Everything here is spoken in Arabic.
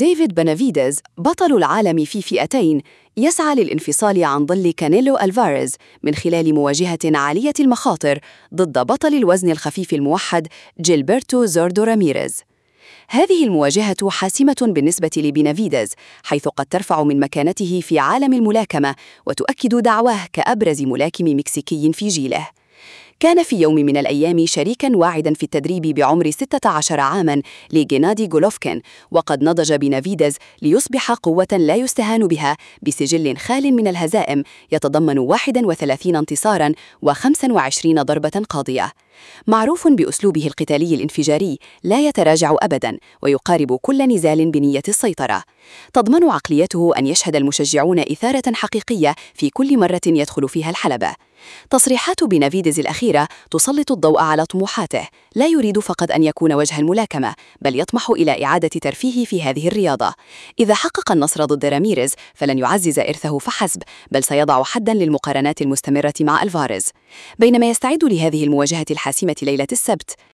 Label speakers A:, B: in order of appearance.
A: ديفيد بنافيديز بطل العالم في فئتين يسعى للانفصال عن ظل كانيلو ألفاريز من خلال مواجهة عالية المخاطر ضد بطل الوزن الخفيف الموحد جيلبرتو زوردو راميريز. هذه المواجهة حاسمة بالنسبة لبنافيديز، حيث قد ترفع من مكانته في عالم الملاكمة وتؤكد دعواه كأبرز ملاكم مكسيكي في جيله. كان في يوم من الأيام شريكاً واعداً في التدريب بعمر 16 عاماً لجينادي غولوفكين، وقد نضج بنافيديز ليصبح قوة لا يستهان بها بسجل خال من الهزائم يتضمن 31 انتصاراً و25 ضربة قاضية. معروف بأسلوبه القتالي الانفجاري، لا يتراجع أبداً ويقارب كل نزال بنية السيطرة. تضمن عقليته أن يشهد المشجعون إثارة حقيقية في كل مرة يدخل فيها الحلبة. تصريحات بنافيديز الأخيرة تسلط الضوء على طموحاته، لا يريد فقط أن يكون وجه الملاكمة، بل يطمح إلى إعادة ترفيهه في هذه الرياضة. إذا حقق النصر ضد راميريز فلن يعزز إرثه فحسب، بل سيضع حداً للمقارنات المستمرة مع ألفاريز. بينما يستعد لهذه المواجهة الحاسمة ليلة السبت،